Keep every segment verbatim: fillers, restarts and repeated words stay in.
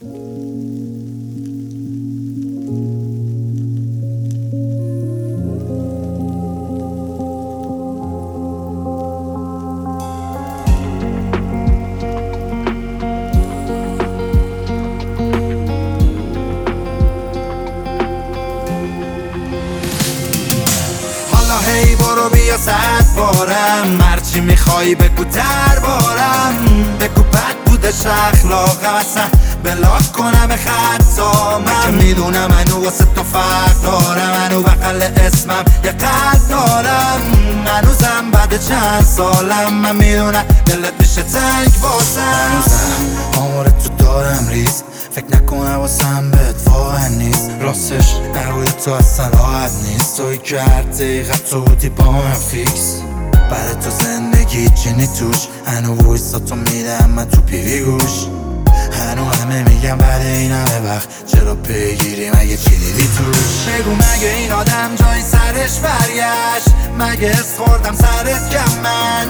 هی برو بیا صد بارم، هرچی میخوای بگو دربارم. بگو بد بودش اخلاقم، اصلا بلاک کنم خطا. من میدونم منو واسه تو فرق دارم، منو بغل اسمم یه قلب دارم. هنوزم بعد چند سالم من میدونم دلت میشه تنگ واسم. هنوزم آمار تو دارم ریز، فکر نکنم واسم بهت واقع نیست. راستش نروی تو اصلا راحت نیست، توی که هر دقیقه تو بودی با من فیکس. بعد تو زندگی چینی توش، هنو ویستا تو میدم من تو پیوی گوش. هنو همه میگم بعد این همه وقت چرا پیگیری، مگه چی دیدی توش؟ بگو مگه این آدم جای سرش برگشت؟ مگه اس خوردم سرت کم من؟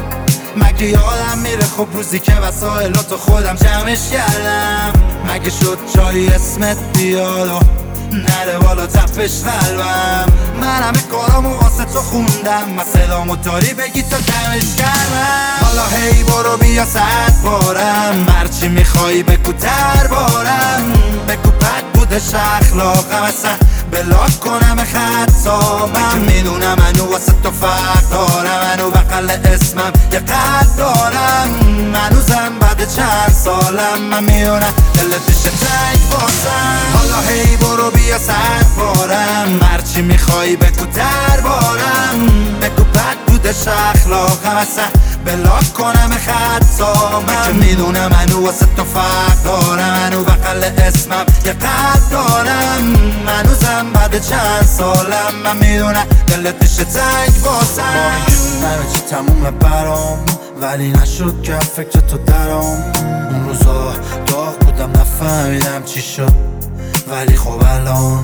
مگه یادم میره خب روزی که وسایلاتو خودم جمعش کردم؟ مگه شد جایی اسمت بیاد و نره بالا تپش قلبم؟ من همه کارامو واسه تو خوندم، من صدامو داری بگی تا کمش کردم. حالا هی برو بیا صد بارم، هرچی میخوای بگو دربارم. بگو بد بودش اخلاقم، اصلا بلاک کنم خطا. من میدونم منو واسه تو فرق دارم، منو بغل اسمم یه قلب دارم. هنوزم بعد چند سالم من میدونم دلت میشه تنگ واسم. حالا هی برو بیا صد بارم، هرچی میخوای بگو دربارم. بگو بد بودش اخلاقم، اصلا بلاک کنم خطا. من میدونم منو واسه تو فرق دارم، منو بغل اسمم یه قلب دارم. هنوزم بعد چند سالم من میدونم دلت میشه تنگ واسم. همه چی تمومه برام، ولی نشد که فکر تو درام. اون روزا داغ بودم نفهمیدم چی شد، ولی خب الان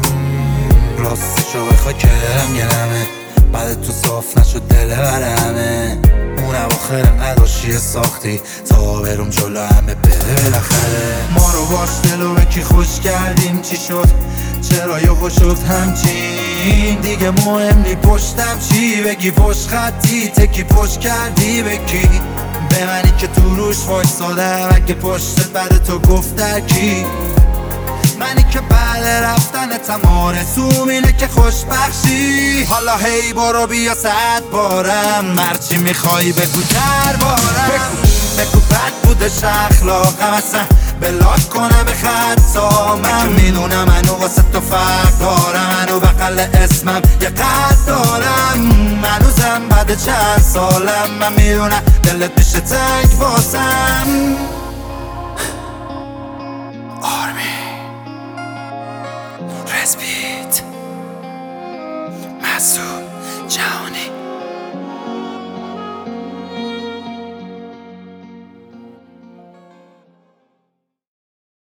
راستشو بخوای که دلم گرمه. بعد تو صاف نشد دل برمه. اون اواخر نداشتی ساختی تا برم جلو همه بره بالاخره. ما رو باش دلو به کی خوش کردیم، چی شد چرا یهو شد همچین؟ دیگه مهم نی پشتم چی بگی، پشت خطی تکی پشت کردی بکی. به منی که تو روش وایسادم، اگه پشتت بعد تو گفت کی؟ منی که بعد رفتنتم آرزوم اینه که خوشبخشی. حالا هی برو بیا صد بارم، هرچی میخوای بگو دربارم. بگو بد بودش اخلاقم، اصلا بلاک کنم خطا. من میدونم منو واسه تو فرق دارم، منو بغل اسمم یه قلب دارم. هنوزم بعد چند سالم من میدونم دلت میشه تنگ واسم.